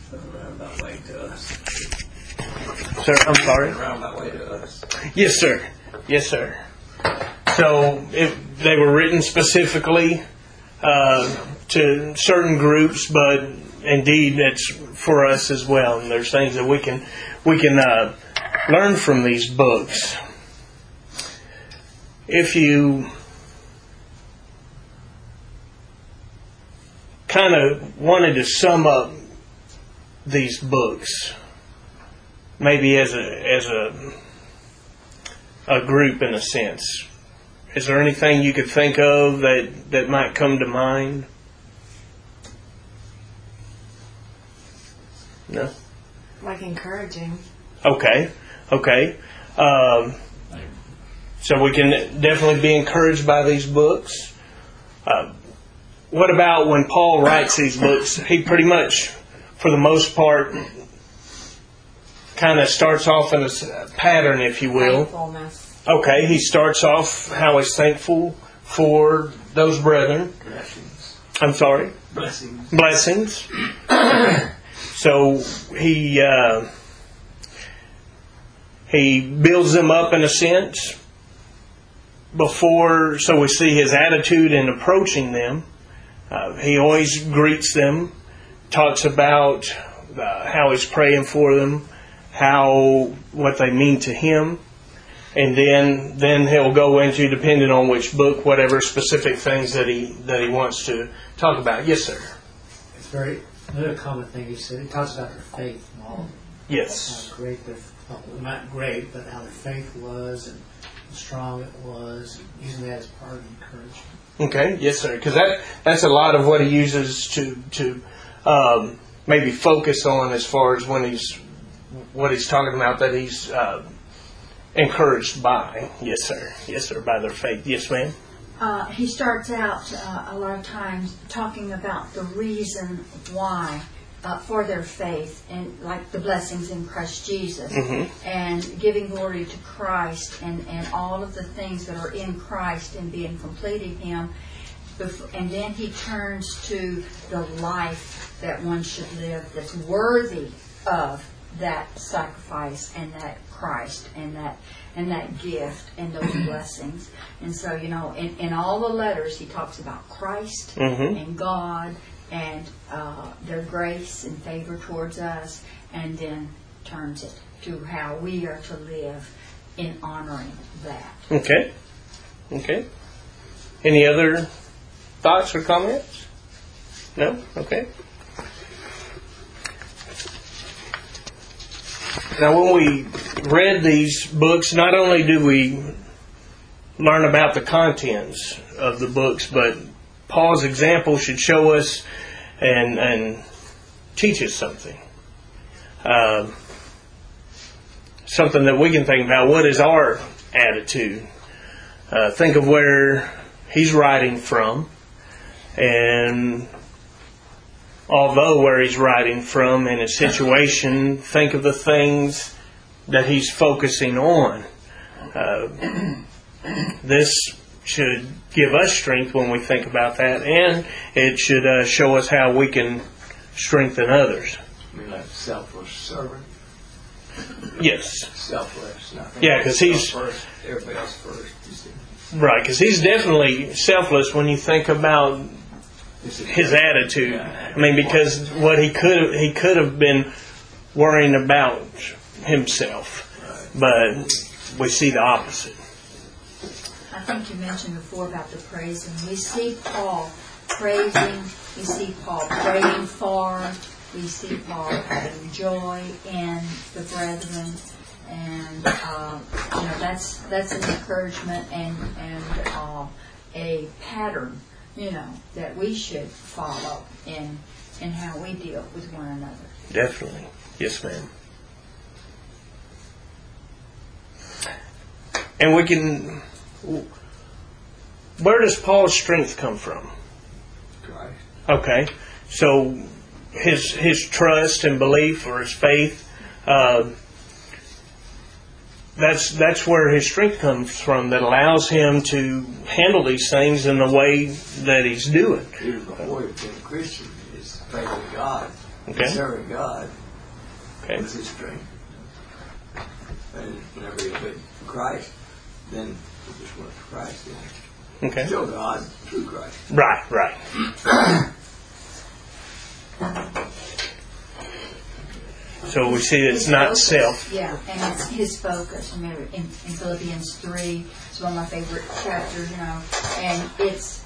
roundabout way to us. Sir, I'm sorry? Roundabout way to us. Yes, sir. Yes, sir. So they were written specifically to certain groups, but indeed it's for us as well. And there's things that we can learn from these books. If you kind of wanted to sum up these books, maybe as a group in a sense, is there anything you could think of that might come to mind? No? Like encouraging. Okay. So we can definitely be encouraged by these books. What about when Paul writes these books? He pretty much, for the most part, kind of starts off in a pattern, if you will. Thankfulness. Okay, he starts off how he's thankful for those brethren. Blessings. I'm sorry? Blessings. So he builds them up in a sense before, so we see his attitude in approaching them. He always greets them, talks about how he's praying for them, what they mean to him, and then he'll go into, depending on which book, whatever specific things that he wants to talk about. Yes, sir. It's another common thing he said. He talks about their faith and all. Yes. How great not great, but how their faith was and how strong it was, and using that as part of encouragement. Okay, yes, sir. Because that's a lot of what he uses to maybe focus on as far as what he's talking about that he's encouraged by. Yes, sir. Yes, sir. By their faith. Yes, ma'am. He starts out a lot of times talking about the reason why for their faith, and like the blessings in Christ Jesus, and giving glory to Christ, and all of the things that are in Christ and being complete in Him. And then he turns to the life that one should live that's worthy of that sacrifice and that Christ and that gift and those blessings. And so, in all the letters he talks about Christ and God and their grace and favor towards us, and then turns it to how we are to live in honoring that. Okay. Any other thoughts or comments? No? Okay. Now, when we read these books, not only do we learn about the contents of the books, but Paul's example should show us and teach us something. Something that we can think about. What is our attitude? Think of where he's writing from. And although where he's writing from in his situation, think of the things that he's focusing on. This should give us strength when we think about that, and it should show us how we can strengthen others. I mean, like selfless servant. Yes. Selfless. Yeah, because he's first, everybody else first. You see. Right, because he's definitely selfless when you think about his attitude. Yeah. I mean, because what he could have been worrying about himself, right. But we see the opposite. I think you mentioned before about the praising. We see Paul praising. We see Paul praying for. We see Paul having joy in the brethren, and that's an encouragement and a pattern, that we should follow in how we deal with one another. Definitely, yes, ma'am. And we can. Where does Paul's strength come from? Christ. Okay, so his trust and belief, or his faith, that's where his strength comes from, that allows him to handle these things in the way that he's doing. Even before he became a Christian, his faith in God Okay. Serving God Okay. was his strength. And whenever he obeyed Christ, then he just went to Christ. And Okay. still God through Christ. Right. So we see it's His not focus, self. Yeah, and it's his focus. Remember, in Philippians 3, it's one of my favorite chapters, and it's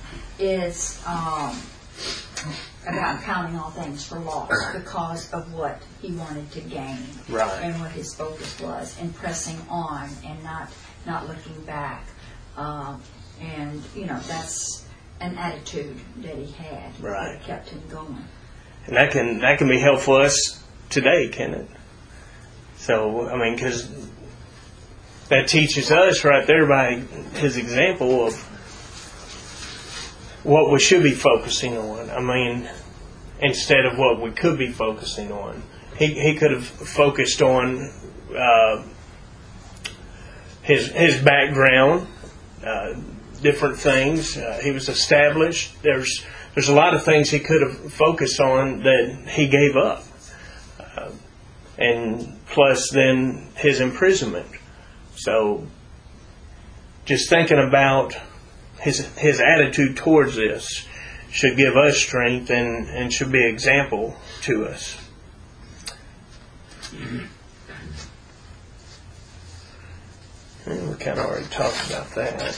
about counting all things for loss because of what he wanted to gain. Right. And what his focus was, and pressing on and not looking back. And, that's an attitude that he had Right. that kept him going. And that can be helpful to us today, can it? So, because that teaches us right there by his example of what we should be focusing on. Instead of what we could be focusing on. He could have focused on his background, different things. He was established. There's a lot of things he could have focused on that he gave up. And plus then his imprisonment. So just thinking about his attitude towards this should give us strength and should be an example to us. And we kind of already talked about that.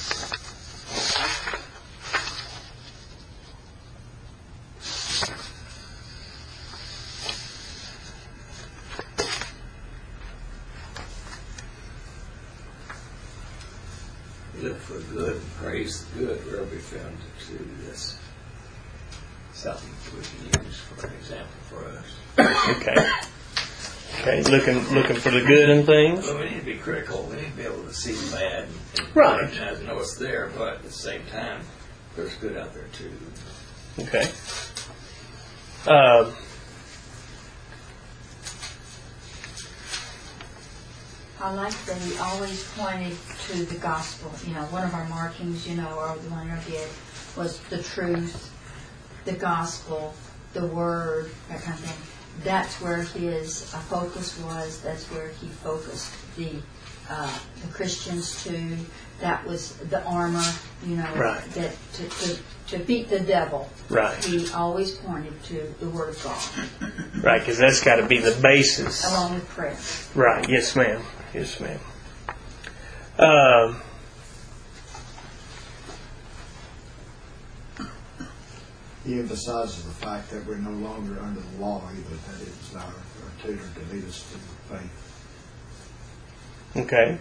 Look for good and praise the good wherever we found to do this. Something we can use for an example for us. Okay. Looking for the good in things. Well, we need to be critical. We need to be able to see the bad and Right. recognize and know it's there, but at the same time, there's good out there too. Okay. I like that he always pointed to the gospel. One of our markings, or the one I did, was the truth, the gospel, the word, that kind of thing. That's where his focus was. That's where he focused the Christians to. That was the armor, Right. that to beat the devil. Right. He always pointed to the Word of God, Right, because that's got to be the basis. along with prayer. Right. Yes, ma'am. He emphasizes the fact that we're no longer under the law either, that it is our tutor to lead us to faith. Okay.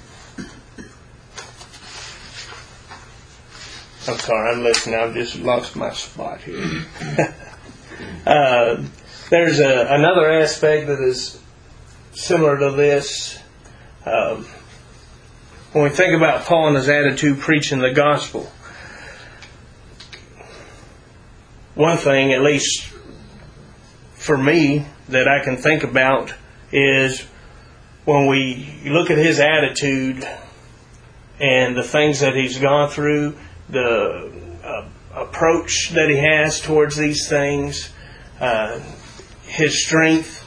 I'm sorry, I'm listening. I've just lost my spot here. There's another aspect that is similar to this. When we think about Paul and his attitude preaching the gospel, one thing, at least for me, that I can think about is when we look at his attitude and the things that he's gone through, the approach that he has towards these things, his strength.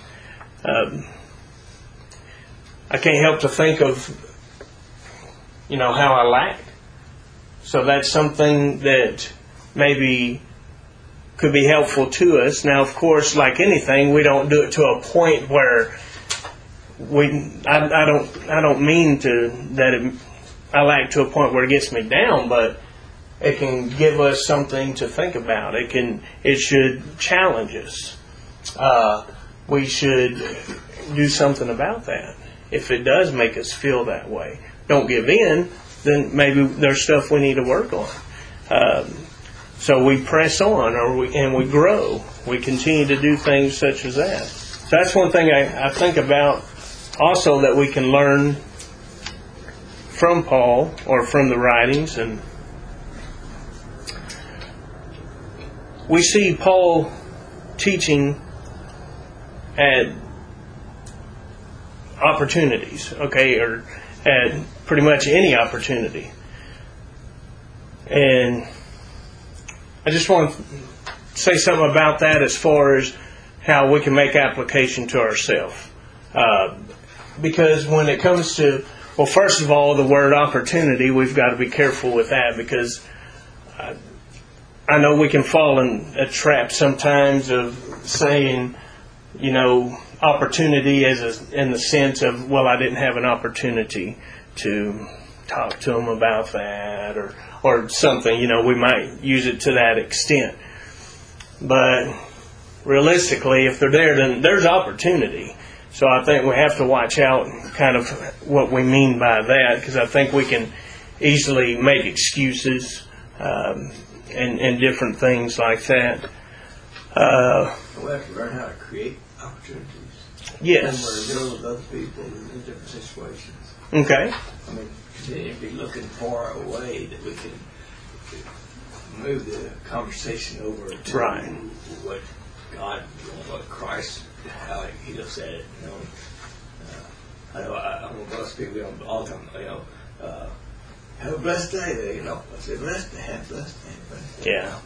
I can't help to think of, how I lack. So that's something that maybe could be helpful to us. Now, of course, like anything, we don't do it to a point where I don't mean I lack to a point where it gets me down, but it can give us something to think about. It should challenge us. We should do something about that. If it does make us feel that way, don't give in. Then maybe there's stuff we need to work on. So we press on, and we grow. We continue to do things such as that. So that's one thing I think about also that we can learn from Paul or from the writings. And we see Paul teaching at opportunities, or at pretty much any opportunity. And I just want to say something about that as far as how we can make application to ourselves. Because when it comes to, well, first of all, the word opportunity, we've got to be careful with that, because I know we can fall in a trap sometimes of saying, opportunity in the sense of, well, I didn't have an opportunity to talk to them about that, or something. We might use it to that extent. But realistically, if they're there, then there's opportunity. So I think we have to watch out kind of what we mean by that, because I think we can easily make excuses and different things like that. We have to learn how to create opportunities. Yes. When we're dealing with other people in different situations. Okay. Continue to be looking for a way that we can move the conversation over to right. what God, what Christ, how He looks at it. I know I'm going to bless people all the time. Have a blessed day. I say blessed day, have a blessed day. Yeah.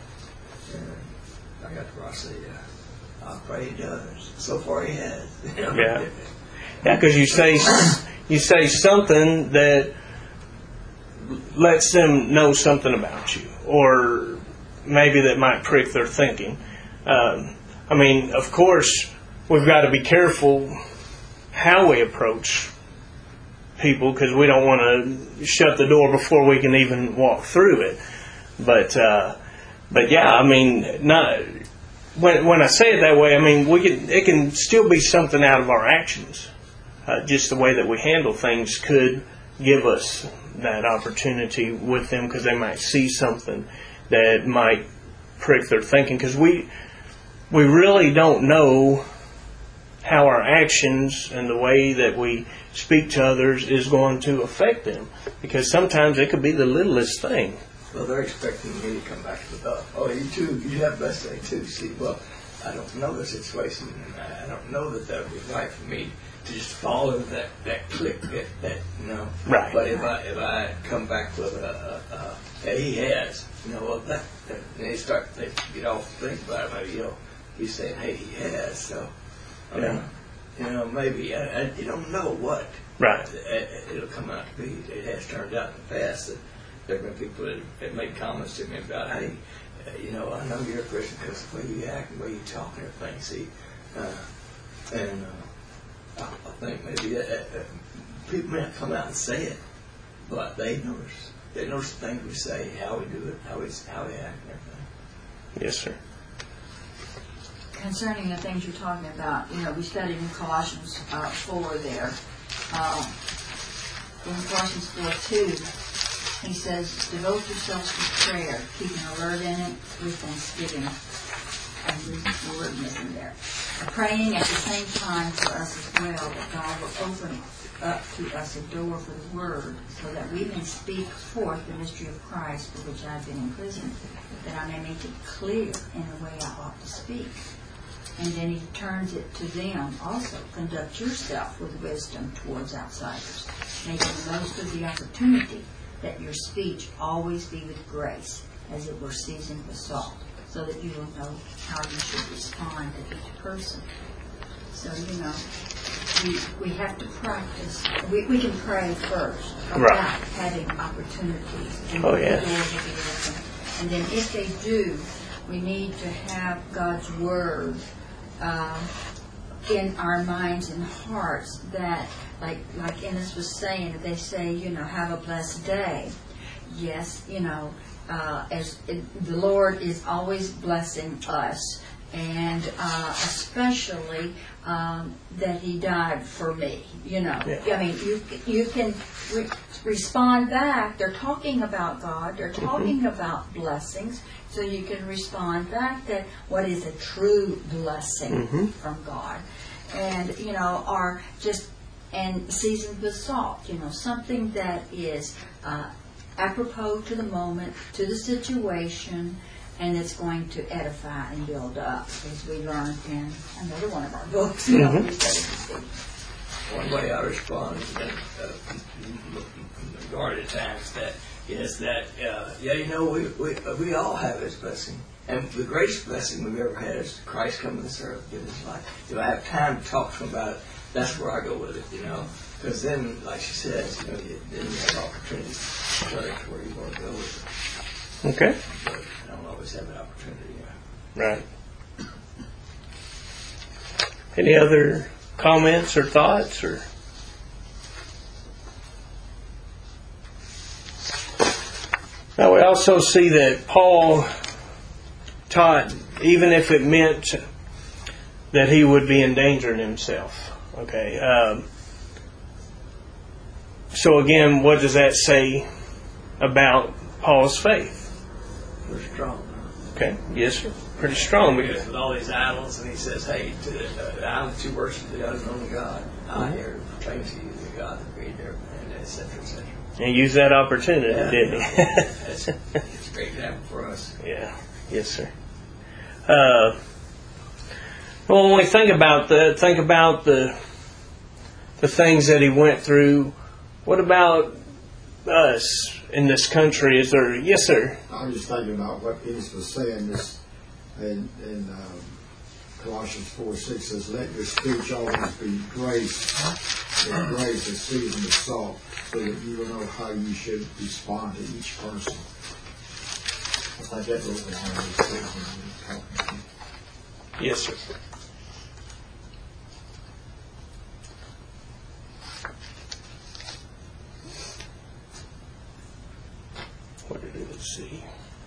I got to where I say, I pray He does. So far He has. Yeah. Yeah, because you say something that lets them know something about you, or maybe that might prick their thinking. Of course, we've got to be careful how we approach people, because we don't want to shut the door before we can even walk through it. But yeah, not when I say it that way, it can still be something out of our actions. Just the way that we handle things could give us that opportunity with them, because they might see something that might prick their thinking, because we really don't know how our actions and the way that we speak to others is going to affect them, because sometimes it could be the littlest thing. Well, they're expecting me to come back with, you too, you have a best day too. See, well, I don't know the situation, and I don't know that would be right for me to just follow that click, Right. But if I come back with that he has, that they start to get off to think about it. Maybe he's saying, hey, he has. So, maybe you don't know what right. It'll come out to be. It has turned out in the past that there have been people that made comments to me about, hey, I know you're a Christian because the way you act and the way you talk and everything. See, I think maybe people may not come out and say it, but they notice the things we say, how we do it, how we act and everything. Yes, sir. Concerning the things you're talking about, we studied in Colossians 4 there. In Colossians 4:2, he says, devote yourselves to prayer, keeping alert in it with thanksgiving. And the word missing there. Praying at the same time for us as well, that God will open up to us a door for the word, so that we may speak forth the mystery of Christ, for which I have been imprisoned, that I may make it clear in the way I ought to speak. And then he turns it to them also. Conduct yourself with wisdom towards outsiders, making the most of the opportunity, that your speech always be with grace, as it were seasoned with salt, so that you will know how you should respond to each person. So, we have to practice. We can pray first about right. having opportunities. And oh, yeah. And then if they do, we need to have God's Word in our minds and hearts, that, like Ennis was saying, they say, have a blessed day. Yes, as the Lord is always blessing us, and especially that He died for me. Yeah. You can respond back. They're talking about God. They're talking about blessings. So you can respond back that what is a true blessing from God, and and seasoned with salt. Something that is apropos to the moment, to the situation, and it's going to edify and build up, as we learned in another one of our books. One way I respond to that, majority of times, that is that we all have His blessing. And the greatest blessing we've ever had is Christ coming to this earth, give His life. If I have time to talk to Him about it, that's where I go with it, you know. Because then, like she says, you know, then you have opportunities to church where you want to go with it. Okay. But I don't always have that opportunity. Right. Any other comments or thoughts? Or now we also see that Paul taught, even if it meant that he would be endangering himself. Okay. So again, what does that say about Paul's faith? We're strong. Okay. Yes, sir. Pretty strong. Because with all these idols, and he says, hey, to the island that you worship the unknown God, I here proclaim to you the God that made there, and et cetera, et cetera. And use that opportunity, didn't he? It's a great example for us. Yeah. Yes, sir. Well, when we think about the things that he went through, what about us in this country? Is there? Yes, sir. I was just thinking about what Dennis was saying. This in Colossians 4:6 says, "Let your speech always be grace, and grace is seasoned with salt, so that you will know how you should respond to each person." I think that really what he says when he's talking. Yes, sir. What did it see?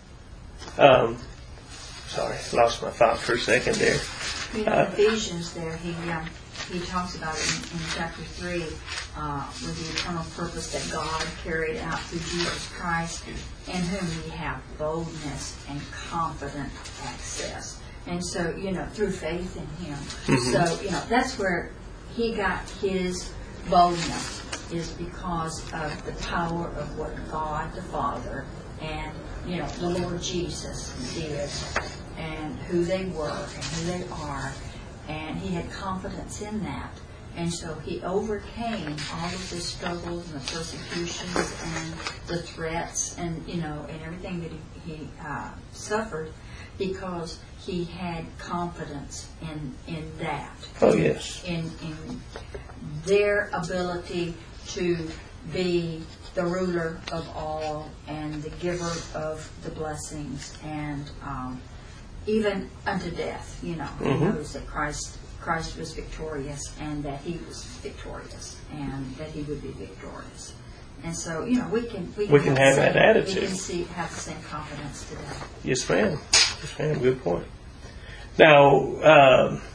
Sorry, lost my thought for a second there. You know, Ephesians there, he talks about it in chapter 3 with the eternal purpose that God carried out through Jesus Christ, in whom we have boldness and confident access. And so, you know, through faith in Him. Mm-hmm. So, you know, that's where he got his boldness, is because of the power of what God the Father and, you know, the Lord Jesus did, and who they were and who they are. And he had confidence in that. And so he overcame all of the struggles and the persecutions and the threats and, you know, and everything that he suffered, because he had confidence in that. Oh, yes. In their ability to be the ruler of all and the giver of the blessings, and even unto death, you know. Mm-hmm. He knows that Christ was victorious, and that he was victorious, and that he would be victorious. And so, you know, we can have that attitude. We can have the same confidence today. Yes, ma'am. Yes, ma'am. Good point. Now,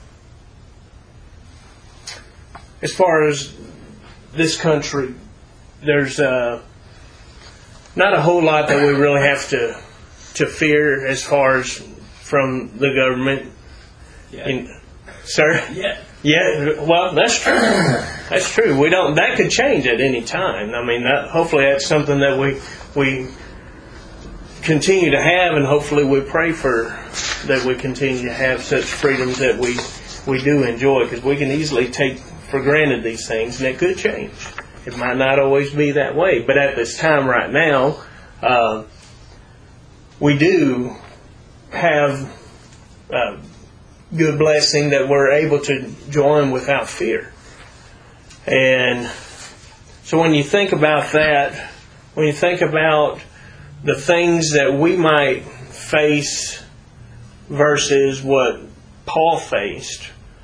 as far as this country, there's not a whole lot that we really have to fear as far as from the government. Yeah. Sir? Yeah. Yeah. Well, that's true. That's true. We don't. That could change at any time. I mean, hopefully that's something that we continue to have, and hopefully we pray for that we continue to have such freedoms that we do enjoy, because we can easily take for granted these things, and it could change. It might not always be that way, but at this time right now, we do have good blessing that we're able to join without fear. And so when you think about that, when you think about the things that we might face versus what Paul faced,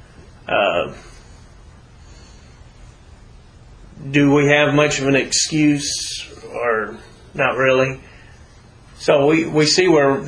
do we have much of an excuse, or not really? So we see where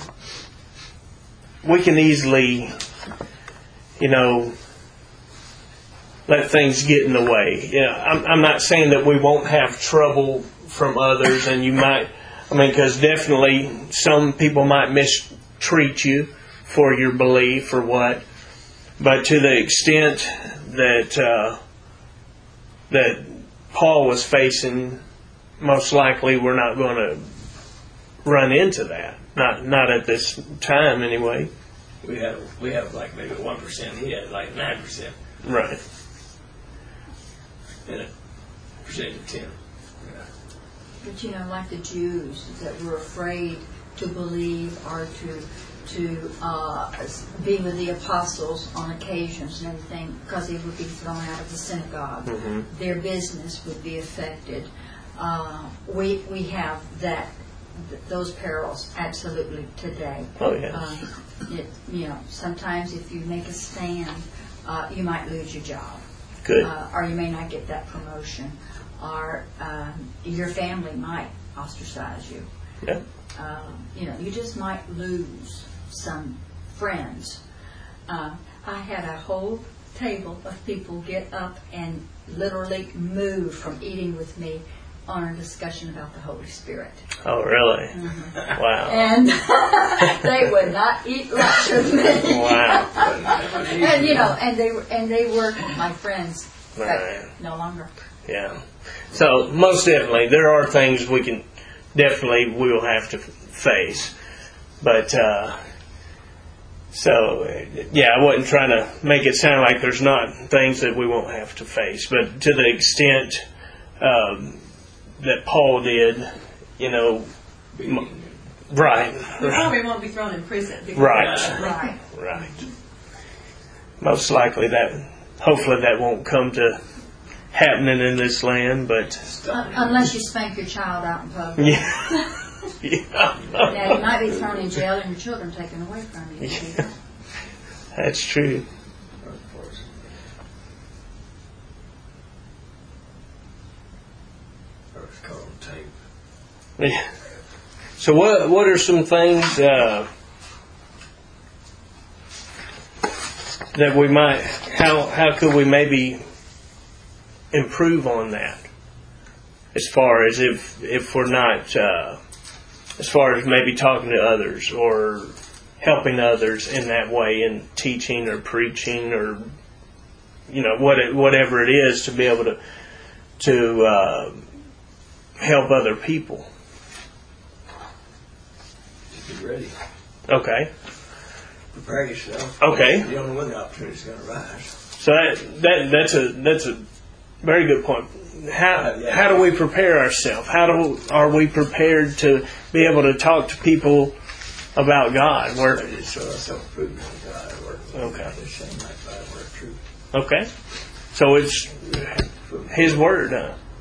we can easily, you know, let things get in the way. You know, I'm not saying that we won't have trouble from others, and you might, because definitely some people might mistreat you for your belief or what, but to the extent that that Paul was facing, most likely we're not going to run into that. Not at this time, anyway. We have like maybe 1%. He had like 9%. Right. And a percentage of 10. Yeah. But you know, like the Jews that were afraid to believe or to be with the apostles on occasions and everything, because they would be thrown out of the synagogue. Their business would be affected. We have those perils absolutely today. Oh, yes. Sometimes if you make a stand, you might lose your job. Good. Or you may not get that promotion. Or your family might ostracize you. Yeah. You just might lose some friends. I had a whole table of people get up and literally move from eating with me on a discussion about the Holy Spirit. Oh, really? Wow. And they would not eat lunch with me. Wow. and they were my friends, but Right. no longer. Yeah. So most definitely, there are things we will have to face. But I wasn't trying to make it sound like there's not things that we won't have to face. But to the extent that Paul did, right. We probably won't be thrown in prison. Right. Most likely hopefully that won't come to happening in this land, but Unless you spank your child out in public. yeah. Now, you might be thrown in jail and your children taken away from you. Yeah. That's true. Yeah. So what are some things that we might, how could we maybe improve on that, as far as if we're not as far as maybe talking to others or helping others in that way, in teaching or preaching or whatever it is, to be able to help other people. Just be ready. Okay. Prepare yourself. Okay. You don't know when the opportunity's going to rise. So that's a very good point. How do we prepare ourselves? Are we prepared to be able to talk to people about God? It's self-improvement of God. Okay. The same like God, word truth. Okay. So it's His Word.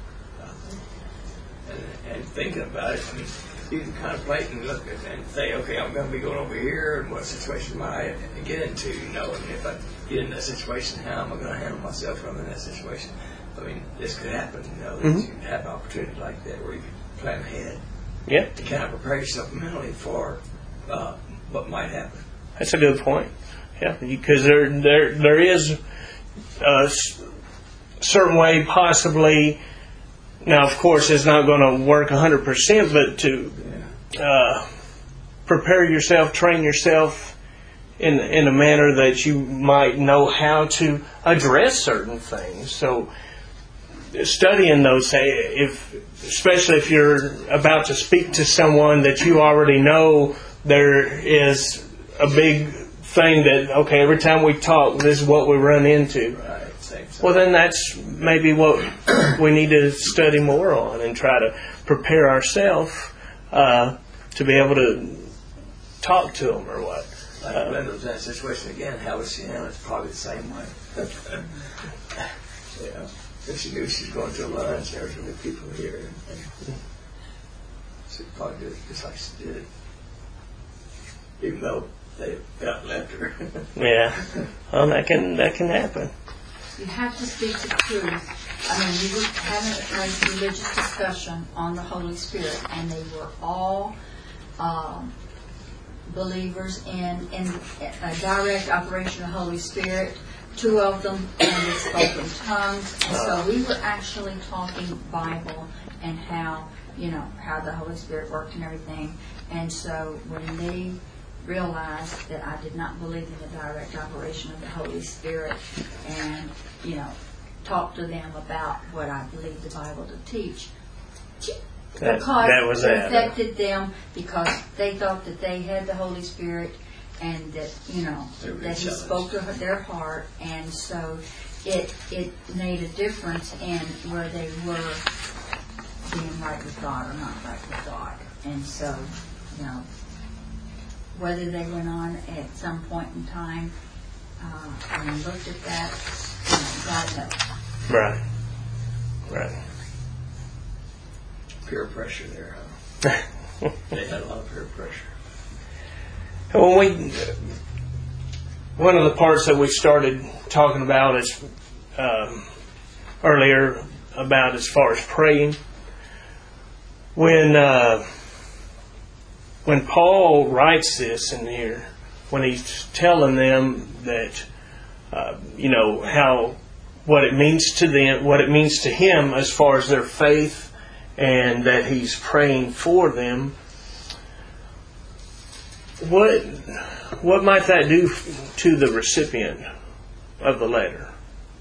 And thinking about it, I mean, you can contemplate and look at and say, okay, I'm going to be going over here, and what situation might I get into, and if I get in that situation, how am I going to handle myself from in that situation? I mean, this could happen, that you can have opportunities like that where you can plan ahead. Yeah. To kind of prepare yourself mentally for what might happen. That's a good point. Yeah, because there is a certain way possibly. Now, of course, it's not going to work 100%, but to prepare yourself, train yourself in a manner that you might know how to address certain things. So, studying those, especially if you're about to speak to someone that you already know, there is a big thing that, okay, every time we talk, this is what we run into. Right. Well, then that's maybe what we need to study more on and try to prepare ourselves to be able to talk to them or what. Like Linda was in that situation again, how was she handled? It's probably the same way. If she knew she was going to a lunch, there was going to be people here. And she'd probably do it just like she did. Even though they got left her. Yeah. Well, that can happen. You have to speak the truth. I mean, we were having a religious discussion on the Holy Spirit, and they were all believers in a direct operation of the Holy Spirit. Two of them only spoke in tongues, and so we were actually talking Bible and how the Holy Spirit worked and everything. And so when they realized that I did not believe in the direct operation of the Holy Spirit, and talked to them about what I believe the Bible to teach, because it affected them, because they thought that they had the Holy Spirit and that that He spoke to their heart, and so it made a difference in where they were being right with God or not right with God. And so whether they went on at some point in time and looked at that, God knows. Right. Right. Peer pressure there, huh? They had a lot of peer pressure. One of the parts that we started talking about is earlier about as far as praying. When Paul writes this in here, when he's telling them that how what it means to them, what it means to him as far as their faith, and that he's praying for them, what might that do to the recipient of the letter?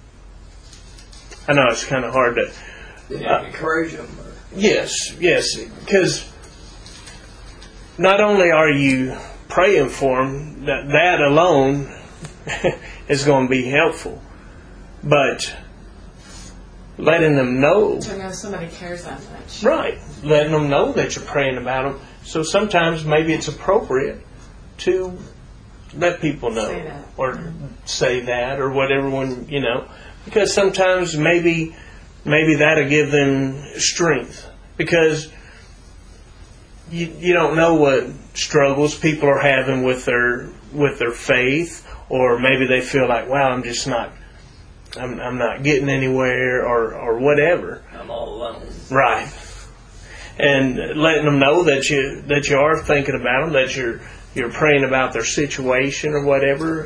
I know it's kind of hard to... Did you encourage them? Or? Yes, because not only are you praying for them, that alone is going to be helpful, but letting them know... To know somebody cares that much. Right, letting them know that you're praying about them. So sometimes maybe it's appropriate to let people know, Say that. or say that, or whatever one, because sometimes maybe that'll give them strength, because you don't know what struggles people are having with their faith, or maybe they feel like, wow, I'm not getting anywhere, or whatever. I'm all alone. Right. And letting them know that you are thinking about them, that you're praying about their situation or whatever.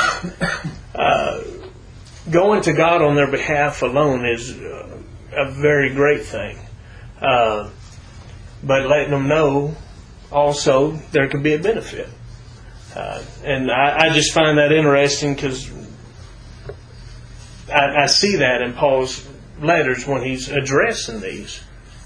Going to God on their behalf alone is a very great thing. But letting them know also there could be a benefit. And I just find that interesting, because I see that in Paul's letters when he's addressing these.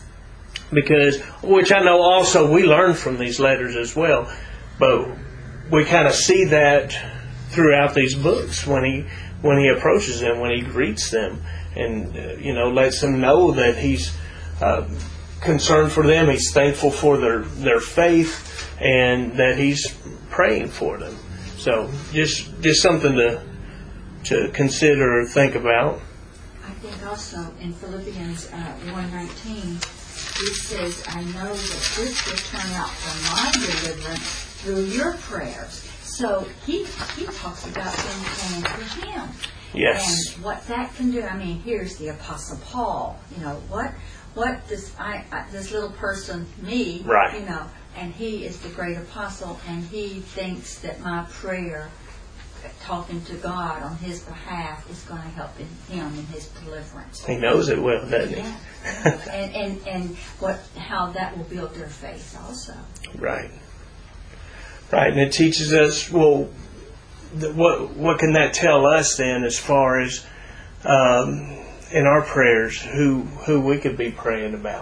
Which I know also we learn from these letters as well, but we kind of see that throughout these books when he approaches them, when he greets them, and lets them know that he's concerned for them, he's thankful for their faith, and that he's praying for them. So just something to consider or think about. I think also in Philippians 1:19, he says, I know that this will turn out for my deliverance through your prayers. So he talks about them praying for him. Yes. And what that can do. I mean, here's the Apostle Paul. What this little person, me, right. And he is the great apostle, and he thinks that my prayer, talking to God on his behalf, is going to help him in his deliverance. He knows it well, doesn't he? Yeah. and how that will build their faith also. Right. Right, and it teaches us, well, what can that tell us then as far as in our prayers who we could be praying about?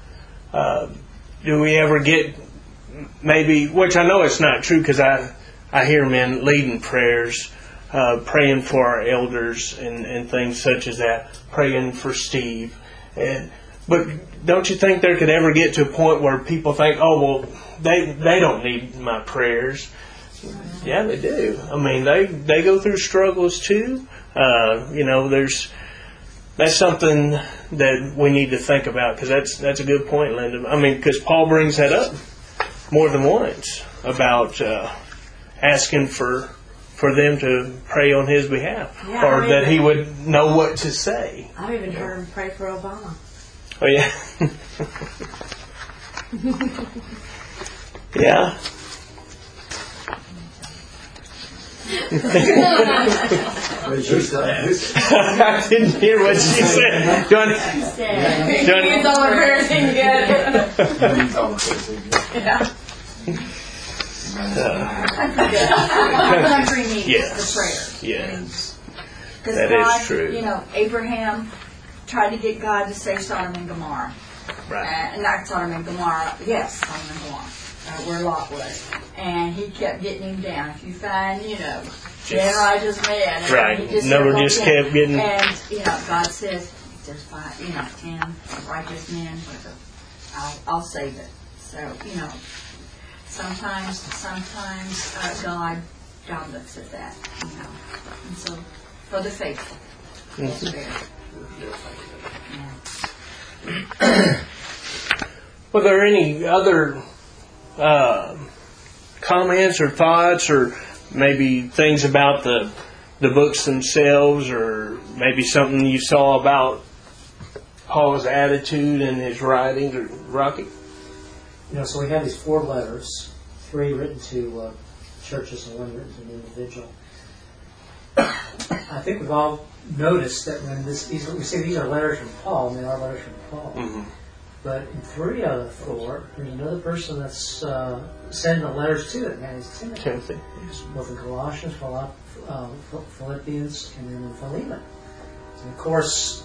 Do we ever get maybe, which I know it's not true, because I hear men leading prayers, praying for our elders and things such as that, praying for Steve. But don't you think there could ever get to a point where people think, oh, well, they don't need my prayers? Yeah, they do. I mean, they go through struggles too. That's something that we need to think about, because that's a good point, Linda. I mean, because Paul brings that up more than once about asking for them to pray on his behalf, or that he would know what to say. I've even heard him pray for Obama. Oh, yeah. Yeah. I didn't hear what she said. He's all embarrassing good. Yeah. Country needs Yes. the prayer. Yes. Because That God, is true. Abraham tried to get God to save Sodom and Gomorrah. Right. Not Sodom and Gomorrah, yes, Sodom and Gomorrah, where Lot was. And he kept getting him down. If you find, righteous man. And Right. he just Never kept just on kept getting... And, God says, if there's 10 righteous men, I'll save it. So, Sometimes God looks at that, And so, for the faithful, that's fair. Yeah. Were there any other comments or thoughts, or maybe things about the books themselves, or maybe something you saw about Paul's attitude and his writings, or Rocky? So we have these 4 letters, 3 written to churches and 1 written to an individual. I think we've all noticed that when we say these are letters from Paul, and they are letters from Paul. Mm-hmm. But in 3 out of the 4, there's another person that's sending the letters to it, and that is Timothy. Both in Colossians, Philippians, and then in Philemon. And of course,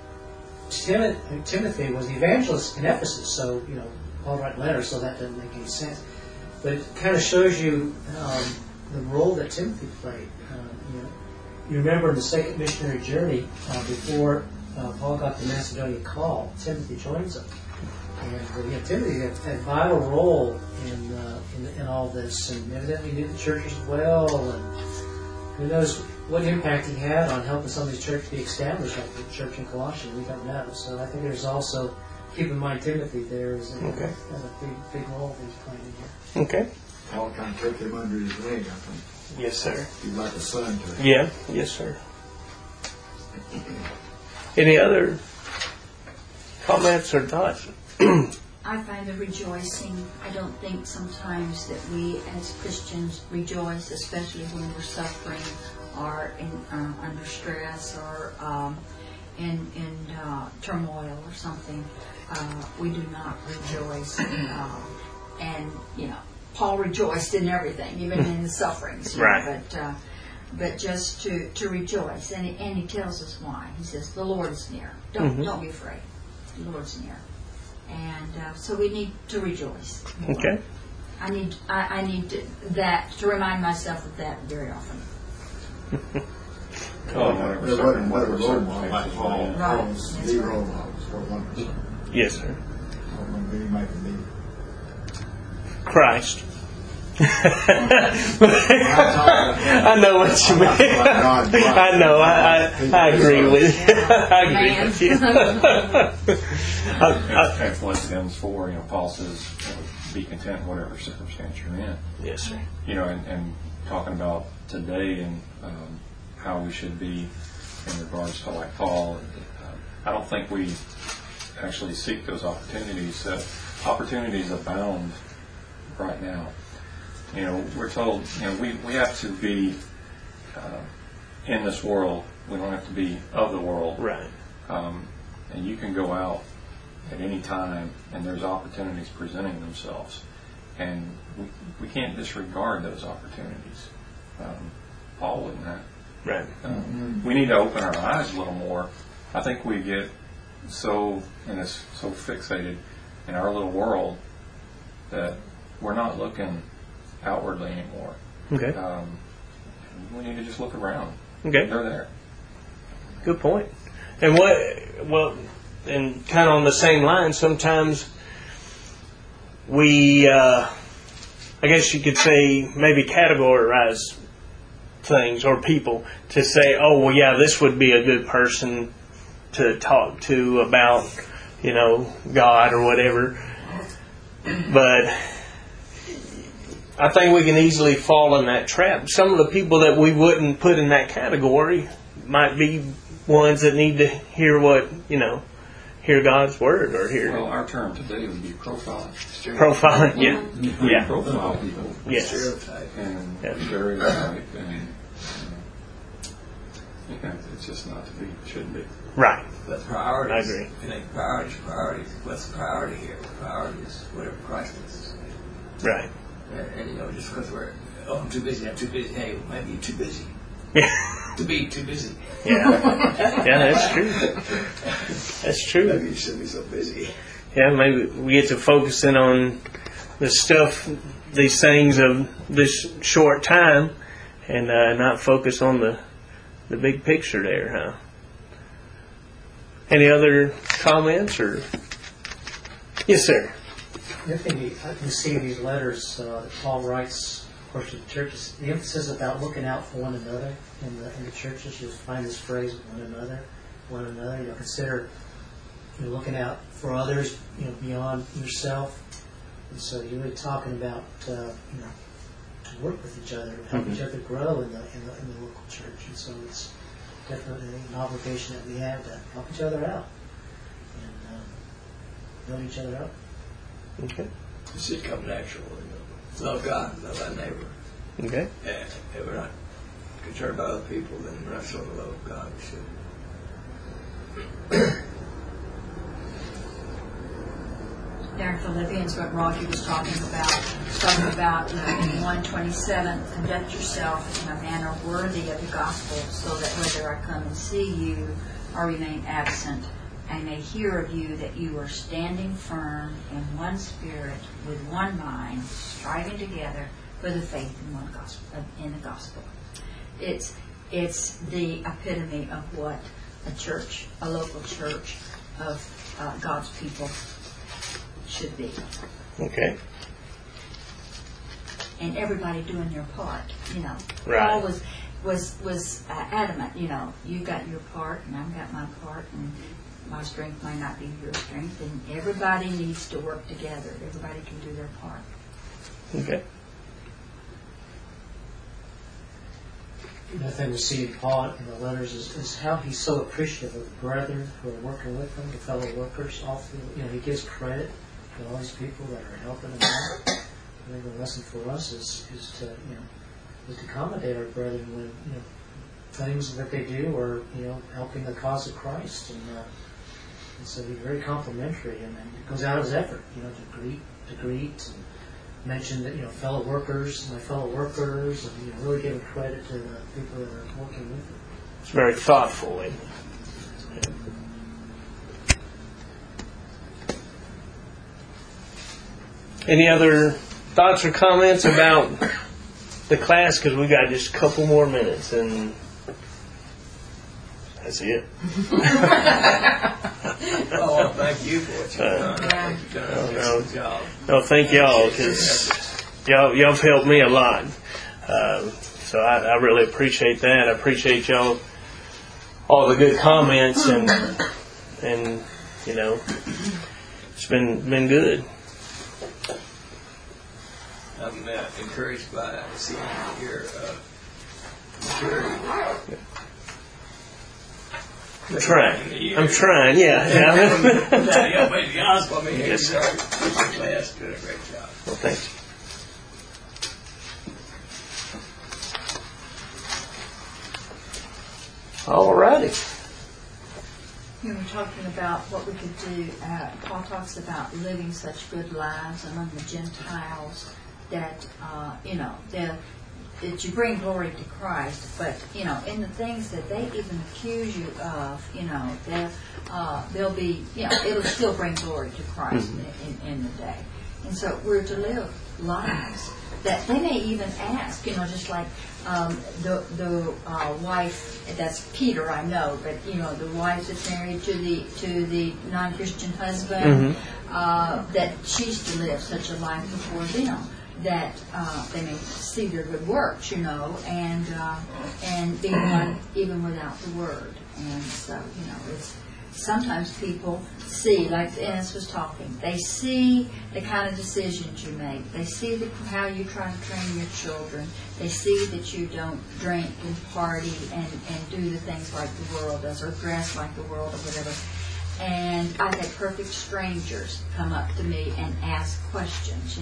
Timothy was the evangelist in Ephesus, so Paul wrote letters, so that doesn't make any sense. But it kind of shows you the role that Timothy played. You remember in the second missionary journey, before Paul got the Macedonian call, Timothy joins him. And Timothy had a vital role in all this, and evidently knew the churches well, and who knows what impact he had on helping some of these churches be established, like the church in Colossians. We don't know. So I think there's also, keep in mind Timothy there has a big role that he's playing in here. Okay. Paul kind of took him under his wing, I think. Yes, sir. He's like a son to him. Yeah. Yes, sir. Any other comments or thoughts? I find the rejoicing. I don't think sometimes that we as Christians rejoice, especially when we're suffering or under stress or in turmoil or something. We do not rejoice. And Paul rejoiced in everything, even in the sufferings. Right. But just to rejoice, and he tells us why. He says, "The Lord is near. Don't be afraid. The Lord's near." And so we need to rejoice. Okay. I need to remind myself of that very often. There wasn't another role model like Paul. Right. Paul was the role model for one person. Yes, sir. I don't know who he might be. Christ. I know what you mean. I know. I agree with you. I agree with you. Philippians 4, Paul says, be content in whatever circumstance you're in. Yes, sir. And talking about today and how we should be in regards to like Paul. I don't think we actually seek those opportunities. Opportunities abound right now. We're told, we have to be in this world. We don't have to be of the world. Right. And you can go out at any time, and there's opportunities presenting themselves. And we can't disregard those opportunities. Paul wouldn't have. Right. We need to open our eyes a little more. I think we get so fixated in our little world that we're not looking outwardly anymore. Okay. We need to just look around. Okay. They're there. Good point. And and kind of on the same line, sometimes we, I guess you could say, maybe categorize things or people to say, oh, well, yeah, this would be a good person to talk to about, God or whatever. But I think we can easily fall in that trap. Some of the people that we wouldn't put in that category might be ones that need to hear hear God's word or hear. Well, our term today would be profiling. Profiling, yeah. Yeah. Profile people. Yes. Stereotype. And Yes. stereotype. And it's just not to be. It shouldn't be. Right. But priorities. I agree. Priorities. What's the priority here? The priority is whatever Christ is. Right. And just because I'm too busy. Hey, maybe you're too busy. Yeah. To be too busy. Yeah. Yeah, that's true. That's true. Maybe you shouldn't be so busy. Yeah, maybe we get to focusing on the stuff, these things of this short time, and not focus on the big picture there, huh? Any other comments or? Yes, sir. The other thing you see in these letters that Paul writes, of course, to the churches, the emphasis about looking out for one another in the churches. You'll find this phrase, one another. Consider looking out for others, beyond yourself. And so you're really talking about, to work with each other, help each other grow in the local church. And so it's definitely an obligation that we have to help each other out and build each other up. Okay. It should come natural. Love God, love our neighbor. Okay. And if we're not concerned about other people, then we're not showing the love of God. We should. There in Philippians, what Rocky was talking about in 1:27, conduct yourself in a manner worthy of the gospel, so that whether I come and see you or remain absent, I may hear of you that you are standing firm in one spirit, with one mind, striving together for the faith in the gospel. It's the epitome of what a local church of God's people should be. Okay. And everybody doing their part, Right. Paul was adamant, you got your part and I've got my part, and my strength might not be your strength, and everybody needs to work together. Everybody can do their part. Okay. Another thing we see in Paul in the letters is how he's so appreciative of the brethren who are working with him, the fellow workers. All through, he gives credit to all these people that are helping him out. I think the lesson for us is to accommodate our brethren when things that they do are helping the cause of Christ, and so he's very complimentary, and it goes out of his effort to greet and mention that my fellow workers, and really giving credit to the people that are working with him. It's very thoughtful. Any other thoughts or comments about the class? Because we got just a couple more minutes, and that's it. Oh, thank you for what you've done. You've done an excellent job. No, thank y'all, because y'all have helped me a lot. So I really appreciate that. I appreciate y'all, all the good comments, and it's been good. I'm encouraged by seeing your maturity. I'm trying, yeah. But to be honest with me, Yes. your class doing a great job. Well, thank you. All righty. We were talking about what we could do. Paul talks about living such good lives among the Gentiles that that you bring glory to Christ, but in the things that they even accuse you of, they'll be, it'll still bring glory to Christ in the day. And so we're to live lives that they may even ask, just like the wife, that's Peter, I know, but the wife that's married to the non-Christian husband, that she's to live such a life before them, that they may see their good works, and be one even without the word. And so, it's sometimes people see, like Ennis was talking, they see the kind of decisions you make. They see how you try to train your children. They see that you don't drink and party and do the things like the world does, or dress like the world or whatever. And I've had perfect strangers come up to me and ask questions,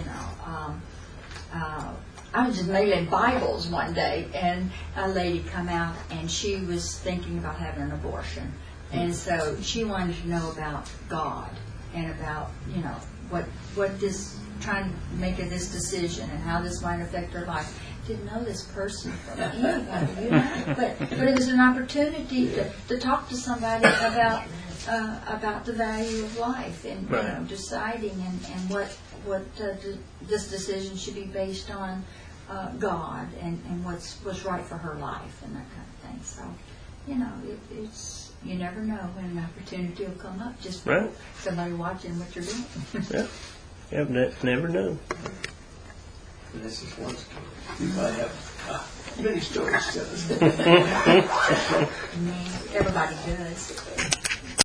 I was just mailing Bibles one day, and a lady come out, and she was thinking about having an abortion. And so she wanted to know about God and about, what this, trying to make this decision and how this might affect her life. Didn't know this person from anybody, but it was an opportunity to talk to somebody about the value of life and deciding and what this decision should be based on God and what's right for her life and that kind of thing. So, it's you never know when an opportunity will come up. Just somebody watching what you're doing. Yeah. Yep, never know. And this is one story. You might have many stories to tell us. Everybody does.